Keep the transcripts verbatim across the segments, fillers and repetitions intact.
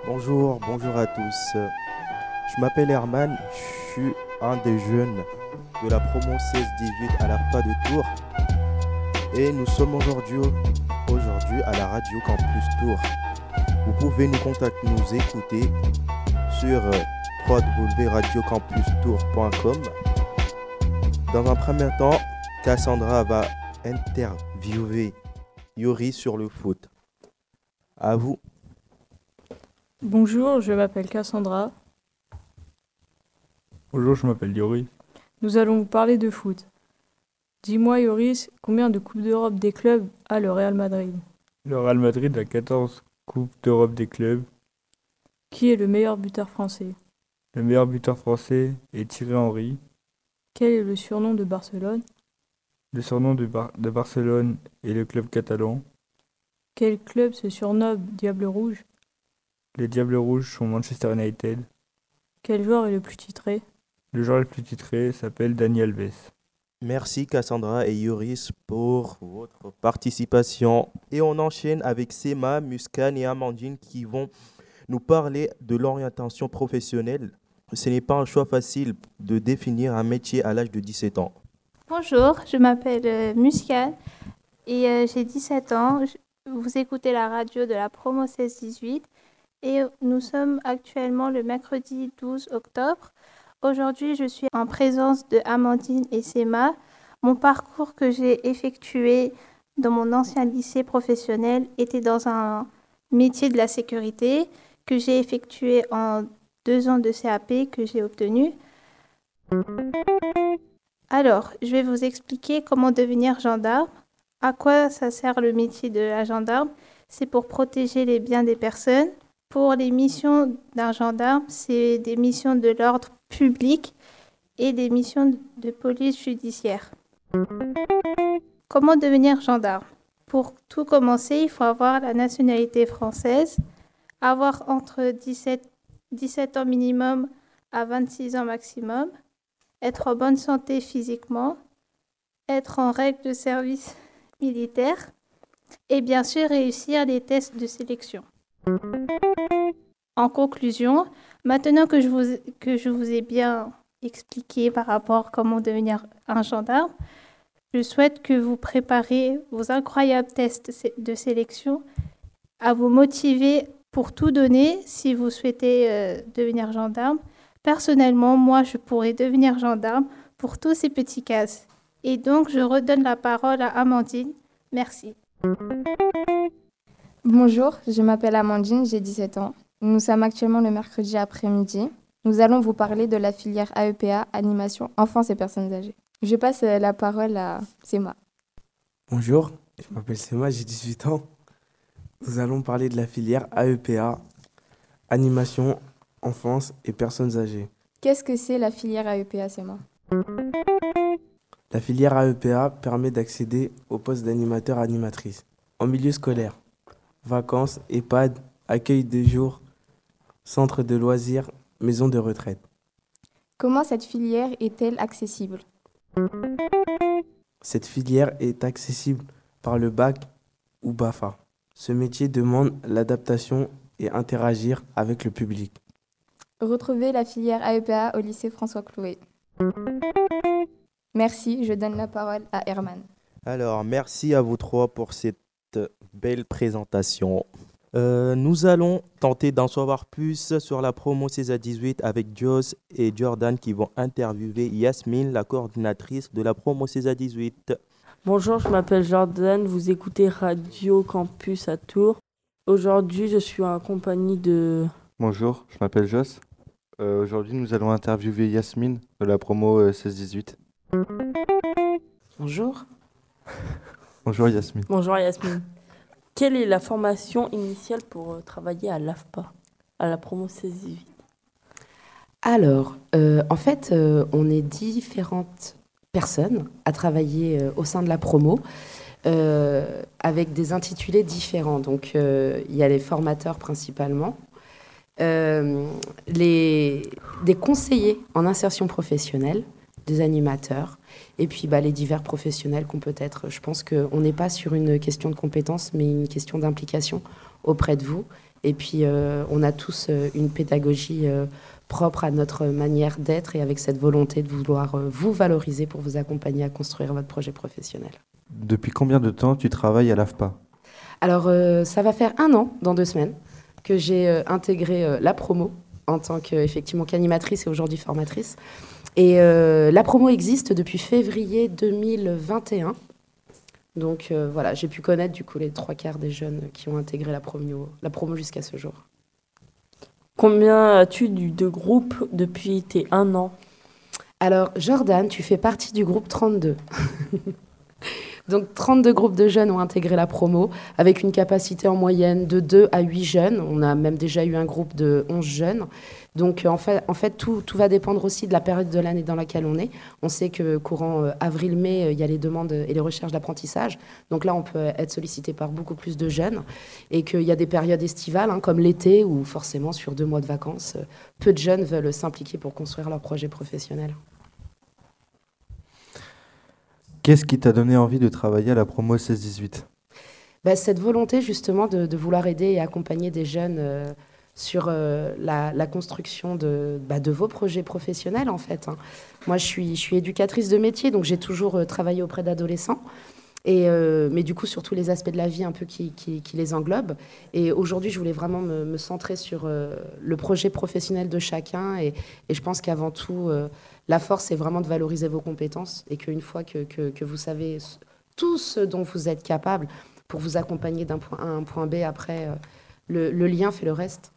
Bonjour, bonjour à tous. Je m'appelle Herman, je suis un des jeunes de la promo seize dix-huit à l'ARPA de Tours et nous sommes aujourd'hui, aujourd'hui à la Radio Campus Tours. Vous pouvez nous contacter, nous écouter sur w w w point radio campus tours point com. Dans un premier temps, Cassandra va interviewer Yuri sur le foot. À vous. Bonjour, je m'appelle Cassandra. Bonjour, je m'appelle Yuri. Nous allons vous parler de foot. Dis-moi, Yoris, combien de Coupes d'Europe des clubs a le Real Madrid? Le Real Madrid a quatorze Coupes d'Europe des clubs. Qui est le meilleur buteur français? Le meilleur buteur français est Thierry Henry. Quel est le surnom de Barcelone? Le surnom de, Bar- de Barcelone est le club catalan. Quel club se surnomme Diable Rouge? Les Diables Rouges sont Manchester United. Quel joueur est le plus titré? Le joueur le plus titré s'appelle Dani Alves. Merci Cassandra et Yoris pour votre participation. Et on enchaîne avec Sema, Muskan et Amandine qui vont nous parler de l'orientation professionnelle. Ce n'est pas un choix facile de définir un métier à l'âge de dix-sept ans. Bonjour, je m'appelle euh, Muskan et euh, j'ai dix-sept ans. Je- Vous écoutez la radio de la promo seize dix-huit et nous sommes actuellement le mercredi douze octobre. Aujourd'hui, je suis en présence de Amandine et Sema. Mon parcours que j'ai effectué dans mon ancien lycée professionnel était dans un métier de la sécurité que j'ai effectué en deux ans de C A P que j'ai obtenu. Alors, je vais vous expliquer comment devenir gendarme. À quoi ça sert le métier de la gendarme? C'est pour protéger les biens des personnes. Pour les missions d'un gendarme, c'est des missions de l'ordre public et des missions de police judiciaire. Comment devenir gendarme? Pour tout commencer, il faut avoir la nationalité française, avoir entre dix-sept, dix-sept ans minimum à vingt-six ans maximum, être en bonne santé physiquement, être en règle de service militaire et bien sûr réussir les tests de sélection. En conclusion, maintenant que je vous, que je vous ai bien expliqué par rapport à comment devenir un gendarme, je souhaite que vous préparez vos incroyables tests de sélection, à vous motiver pour tout donner si vous souhaitez euh, devenir gendarme. Personnellement, moi, je pourrais devenir gendarme pour tous ces petits cases. Et donc, je redonne la parole à Amandine. Merci. Bonjour, je m'appelle Amandine, j'ai dix-sept ans. Nous sommes actuellement le mercredi après-midi. Nous allons vous parler de la filière A E P A, Animation Enfance et Personnes âgées. Je passe euh, la parole à Sema. Bonjour, je m'appelle Sema, j'ai dix-huit ans. Nous allons parler de la filière A E P A, Animation, Enfance et Personnes âgées. Qu'est-ce que c'est la filière A E P A, Sema? La filière A E P A permet d'accéder au poste d'animateur-animatrice en milieu scolaire, vacances, EHPAD, accueil de jour, centre de loisirs, maison de retraite. Comment cette filière est-elle accessible? Cette filière est accessible par le bac ou BAFA. Ce métier demande l'adaptation et interagir avec le public. Retrouvez la filière A E P A au lycée François Clouet. Merci, je donne la parole à Herman. Alors, merci à vous trois pour cette belle présentation. Euh, nous allons tenter d'en savoir plus sur la promo seize à dix-huit avec Joss et Jordan qui vont interviewer Yasmine, la coordinatrice de la promo seize à dix-huit. Bonjour, je m'appelle Jordan, vous écoutez Radio Campus à Tours. Aujourd'hui, je suis en compagnie de... Bonjour, je m'appelle Joss. Euh, aujourd'hui, nous allons interviewer Yasmine de la promo euh, seize dix-huit. Bonjour. Bonjour Yasmine. Bonjour Yasmine. Quelle est la formation initiale pour euh, travailler à l'A F P A, à la promo seize dix-huit? Alors, euh, en fait, euh, on est différentes personnes à travailler euh, au sein de la promo euh, avec des intitulés différents. Donc, euh, il y a les formateurs principalement, euh, les, des conseillers en insertion professionnelle, des animateurs, et puis bah, les divers professionnels qu'on peut être. Je pense qu'on n'est pas sur une question de compétence, mais une question d'implication auprès de vous. Et puis, euh, on a tous euh, une pédagogie euh, propre à notre manière d'être et avec cette volonté de vouloir euh, vous valoriser pour vous accompagner à construire votre projet professionnel. Depuis combien de temps tu travailles à l'A F P A ? Alors, euh, ça va faire un an, dans deux semaines, que j'ai euh, intégré euh, la promo en tant qu'effectivement qu'animatrice et aujourd'hui formatrice. Et euh, la promo existe depuis février deux mille vingt et un. Donc euh, voilà, j'ai pu connaître du coup les trois quarts des jeunes qui ont intégré la promo, la promo jusqu'à ce jour. Combien as-tu de groupes depuis tes un an ? Alors Jordan, tu fais partie du groupe trente-deux. Donc trente-deux groupes de jeunes ont intégré la promo avec une capacité en moyenne de deux à huit jeunes. On a même déjà eu un groupe de onze jeunes. Donc en fait, en fait tout, tout va dépendre aussi de la période de l'année dans laquelle on est. On sait que courant euh, avril-mai, euh, il y a les demandes et les recherches d'apprentissage. Donc là, on peut être sollicité par beaucoup plus de jeunes. Et qu'il y a des périodes estivales, hein, comme l'été, où forcément, sur deux mois de vacances, euh, peu de jeunes veulent s'impliquer pour construire leur projet professionnel. Qu'est-ce qui t'a donné envie de travailler à la promo seize dix-huit ? Ben, cette volonté justement de, de vouloir aider et accompagner des jeunes euh, sur euh, la, la construction de, bah, de vos projets professionnels en fait. Hein. Moi je suis, je suis éducatrice de métier, donc j'ai toujours euh, travaillé auprès d'adolescents. Et, euh, mais du coup, sur tous les aspects de la vie un peu qui, qui, qui les englobent. Et aujourd'hui, je voulais vraiment me, me centrer sur euh, le projet professionnel de chacun. Et, et je pense qu'avant tout, euh, la force, c'est vraiment de valoriser vos compétences. Et qu'une fois que, que, que vous savez tout ce dont vous êtes capable pour vous accompagner d'un point A à un point B, après, euh, le, le lien fait le reste.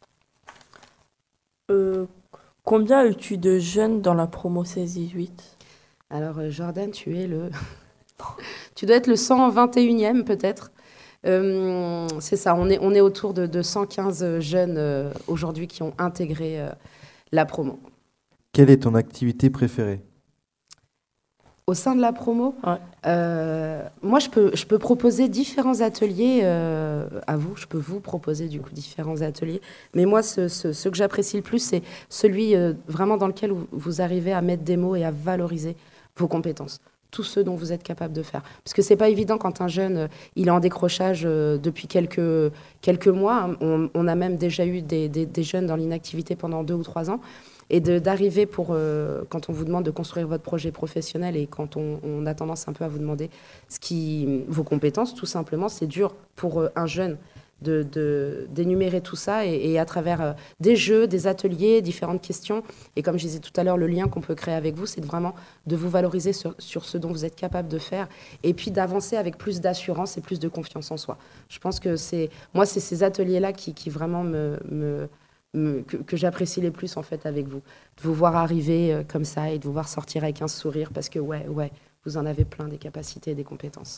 Euh, combien as-tu de jeunes dans la promo seize dix-huit ? Alors, euh, Jordan, tu es le... Tu dois être le cent vingt et unième peut-être. Euh, c'est ça, on est, on est autour de, de cent quinze jeunes euh, aujourd'hui qui ont intégré euh, la promo. Quelle est ton activité préférée ? Au sein de la promo, ouais. euh, moi je peux, je peux proposer différents ateliers euh, à vous. Je peux vous proposer du coup différents ateliers. Mais moi, ce, ce, ce que j'apprécie le plus, c'est celui euh, vraiment dans lequel vous, vous arrivez à mettre des mots et à valoriser vos compétences. Tous ceux dont vous êtes capable de faire. Parce que c'est pas évident quand un jeune, euh, il est en décrochage euh, depuis quelques, quelques mois. On, on a même déjà eu des, des, des jeunes dans l'inactivité pendant deux ou trois ans. Et de, d'arriver pour, euh, quand on vous demande de construire votre projet professionnel et quand on, on a tendance un peu à vous demander ce qui, vos compétences, tout simplement, c'est dur pour euh, un jeune de, de, d'énumérer tout ça et, et à travers euh, des jeux, des ateliers, différentes questions. Et comme je disais tout à l'heure, le lien qu'on peut créer avec vous, c'est de vraiment de vous valoriser sur, sur ce dont vous êtes capable de faire et puis d'avancer avec plus d'assurance et plus de confiance en soi. Je pense que c'est, moi, c'est ces ateliers-là qui, qui vraiment me... me Que, que j'apprécie les plus en fait avec vous, de vous voir arriver euh, comme ça et de vous voir sortir avec un sourire parce que ouais, ouais, vous en avez plein des capacités et des compétences.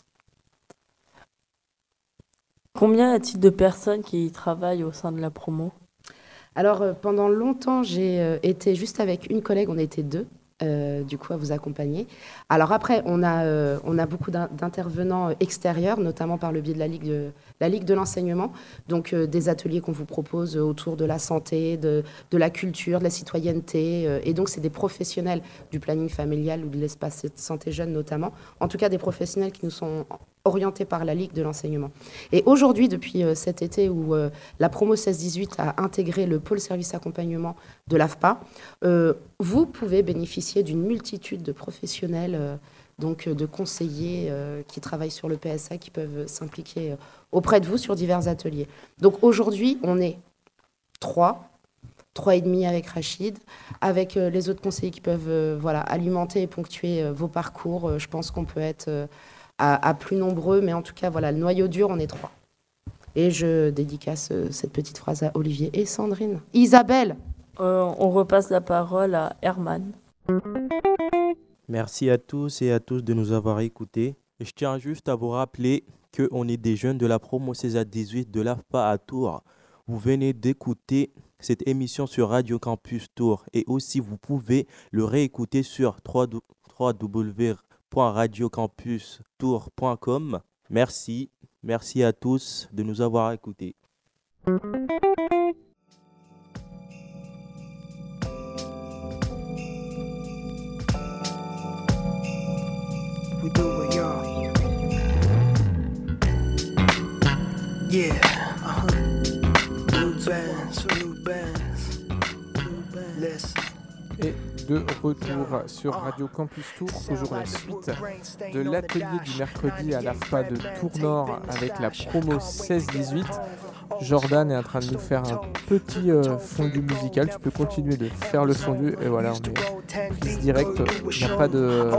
Combien y a-t-il de personnes qui travaillent au sein de la promo ? Alors euh, pendant longtemps j'ai euh, été juste avec une collègue, on était deux. Euh, du coup à vous accompagner. Alors après, on a, euh, on a beaucoup d'intervenants extérieurs, notamment par le biais de la Ligue de, la Ligue de l'enseignement, donc euh, des ateliers qu'on vous propose autour de la santé, de, de la culture, de la citoyenneté, euh, et donc c'est des professionnels du planning familial ou de l'espace santé jeune notamment, en tout cas des professionnels qui nous sont orientés par la Ligue de l'enseignement. Et aujourd'hui, depuis euh, cet été où euh, la promo seize dix-huit a intégré le pôle service accompagnement de l'A F P A, euh, vous pouvez bénéficier d'une multitude de professionnels, euh, donc euh, de conseillers euh, qui travaillent sur le P S A, qui peuvent s'impliquer euh, auprès de vous sur divers ateliers. Donc aujourd'hui, on est trois, trois et demi avec Rachid, avec euh, les autres conseillers qui peuvent euh, voilà, alimenter et ponctuer euh, vos parcours. Euh, je pense qu'on peut être euh, à, à plus nombreux, mais en tout cas, voilà, le noyau dur, on est trois. Et je dédicace euh, cette petite phrase à Olivier et Sandrine. Isabelle! Euh, on repasse la parole à Herman. Merci à tous et à tous de nous avoir écoutés. Je tiens juste à vous rappeler qu'on est des jeunes de la promo seize à dix-huit de l'A F P A à Tours. Vous venez d'écouter cette émission sur Radio Campus Tours et aussi vous pouvez le réécouter sur w w w point radio campus tours point com. Merci, merci à tous de nous avoir écoutés. We do it, y'all. Yeah, uh-huh. de retour sur Radio Campus Tour, toujours la suite de l'atelier du mercredi à l'A F P A de Tours-Nord avec la promo seize dix-huit. Jordan est en train de nous faire un petit euh, fondu musical. Tu peux continuer de faire le fondu. Et voilà, on est prise directe. Il n'y a pas de...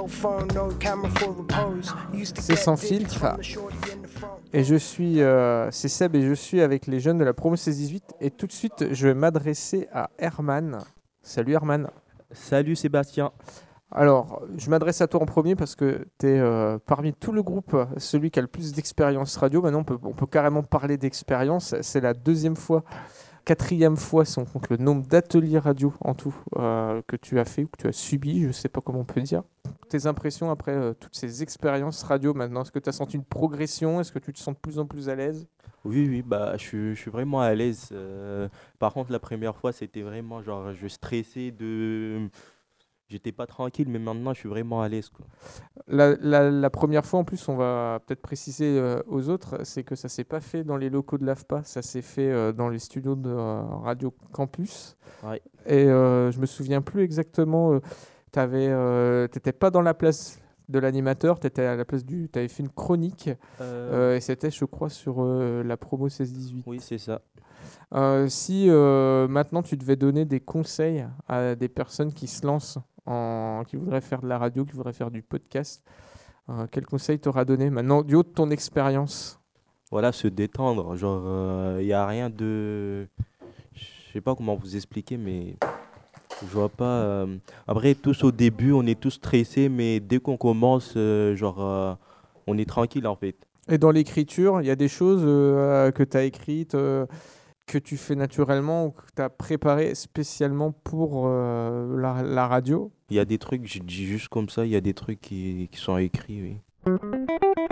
C'est sans filtre. Et je suis... Euh, c'est Seb et je suis avec les jeunes de la promo seize dix-huit. Et tout de suite, je vais m'adresser à Herman. Salut Herman. Salut Sébastien. Alors, je m'adresse à toi en premier parce que tu es euh, parmi tout le groupe celui qui a le plus d'expérience radio. Maintenant, on peut, on peut carrément parler d'expérience. C'est la deuxième fois, quatrième fois, si on compte le nombre d'ateliers radio en tout euh, que tu as fait ou que tu as subi, je ne sais pas comment on peut dire. Tes impressions après euh, toutes ces expériences radio maintenant, est-ce que tu as senti une progression? Est-ce que tu te sens de plus en plus à l'aise? Oui, oui, bah, je, suis- je suis vraiment à l'aise. Euh, par contre, la première fois, c'était vraiment genre, je stressais de... J'étais pas tranquille, mais maintenant, je suis vraiment à l'aise, quoi. La, la- la première fois, en plus, on va peut-être préciser euh, aux autres, c'est que ça s'est pas fait dans les locaux de l'A F P A, ça s'est fait euh, dans les studios de euh, Radio Campus. Ouais. Et euh, je me souviens plus exactement, euh, t'avais, euh, t'étais pas dans la place de l'animateur, t'étais à la place du, t'avais fait une chronique, Euh, euh, et c'était, je crois, sur euh, la promo seize dix-huit. oui, c'est ça. Euh, si euh, maintenant tu devais donner des conseils à des personnes qui se lancent, en, qui voudraient faire de la radio, qui voudraient faire du podcast, euh, quel conseil t'auras donné maintenant du haut de ton expérience? Voilà, se détendre. Genre, il n'y a rien de... Je sais pas comment vous expliquer, mais je vois pas... euh, Après, tous au début, on est tous stressés, mais dès qu'on commence, euh, genre, euh, on est tranquille, en fait. Et dans l'écriture, il y a des choses euh, que tu as écrites, euh, que tu fais naturellement ou que tu as préparées spécialement pour euh, la, la radio? Il y a des trucs, je dis juste comme ça, il y a des trucs qui, qui sont écrits, oui.